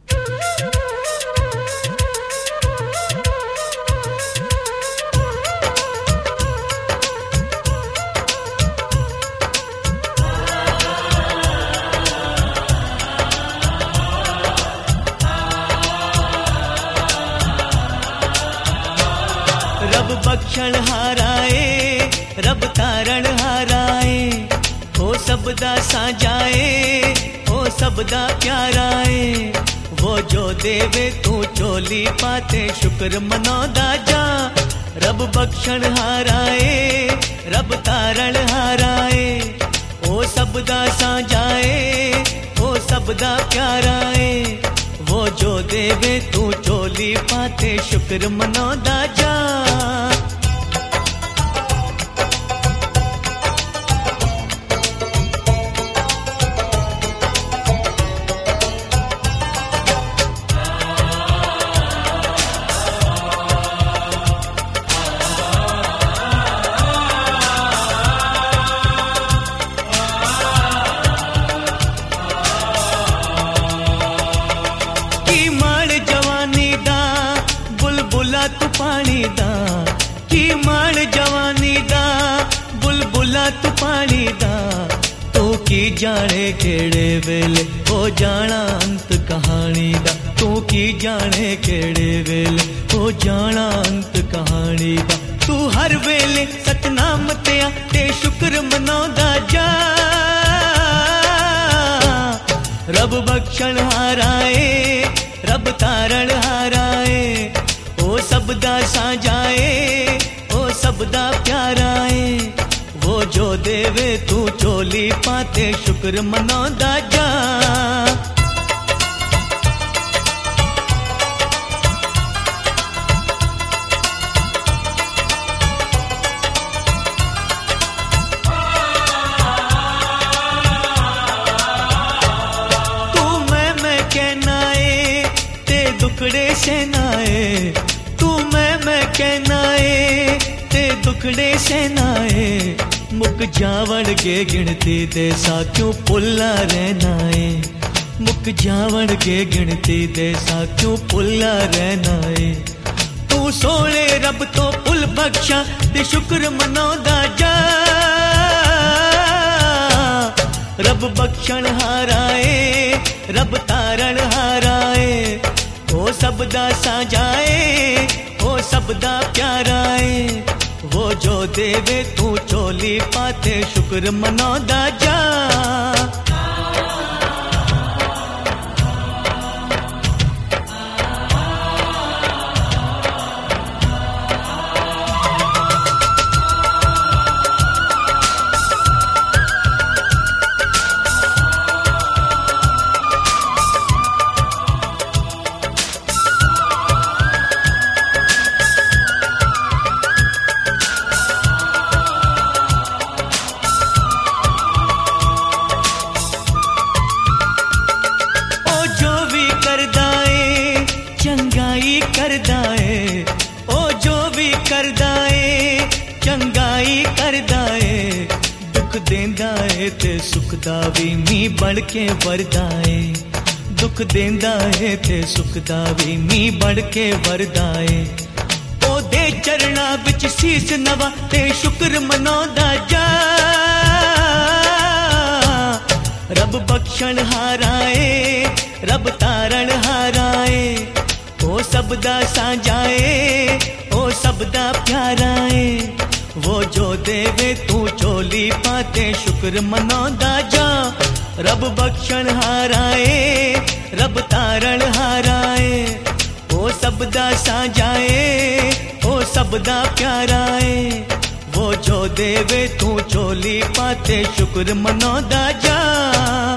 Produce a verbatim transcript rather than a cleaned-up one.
रब बख्शण हाराए, रब तारण हाराए, हो सबदा साजाए, हो सबदा प्याराए। वो जो देवे तू चोली पाते शुक्र मनौदा जा। रब बख्शण हाराए, रब तारण हाराए, हो सबदा साजाए, हो सबदा प्याराए। वो जो देवे तू चोली पाते शुक्र मनौदा जा। तू पानी दा की माण जवानी दा, बुलबुला तू पानी दा। तू की जाने केड़े वेले हो जाना अंत कहानी दा। तू की जाने केड़े वेले हो जाना अंत कहानी दा। तू हर वेले सतनाम ते ते शुक्र मनौदा जा। रब बख्शण हाराए, रब तारण हाराए, ओ सबदा साजाए, ओ सबदा प्याराए। वो जो देवे तू चोली पाते शुक्र मनौदा जा। तू मैं मैं कहनाए ते दुखड़े सेनाए। तू मैं मैं कहनाए ते दुखड़े सेनाए। मुक जावण के गिनती दे साक्यों पुल्ला रहनाए। मुक जावण के गिनती दे साक्यों पुल्ला रहनाए। तू सोने रब तो पुल बख्शा ते शुक्र मनौदा जा। रब बख्शण हाराए, रब तारण हाराए, ओ सबदा साजाए, ओ सबदा प्याराए। वो जो देवे तू चोली पाते शुक्र मनौदा जा। चंगाई करदाए, ओ जो भी करदाए चंगाई करदाए। दुख देंदा है ते सुख दा भी मी बढ़ के वरदाए। दुख देंदा है ते सुख दा भी मी बढ़ के वरदाए। ओ दे चरणा विच सीस नवा ते शुक्र मनौदा जा। रब बख्शण हाराए, रब तारण हाराए, ओ सबदा साजाए, ओ सबदा प्याराए। वो जो देवे तू चोली पाते शुक्र मनौदा जा। रब बख्शण हाराए, रब तारण हाराए, ओ सबदा साजाए, ओ सबदा प्याराए। वो जो देवे तू चोली पाते शुक्र मनौदा जा।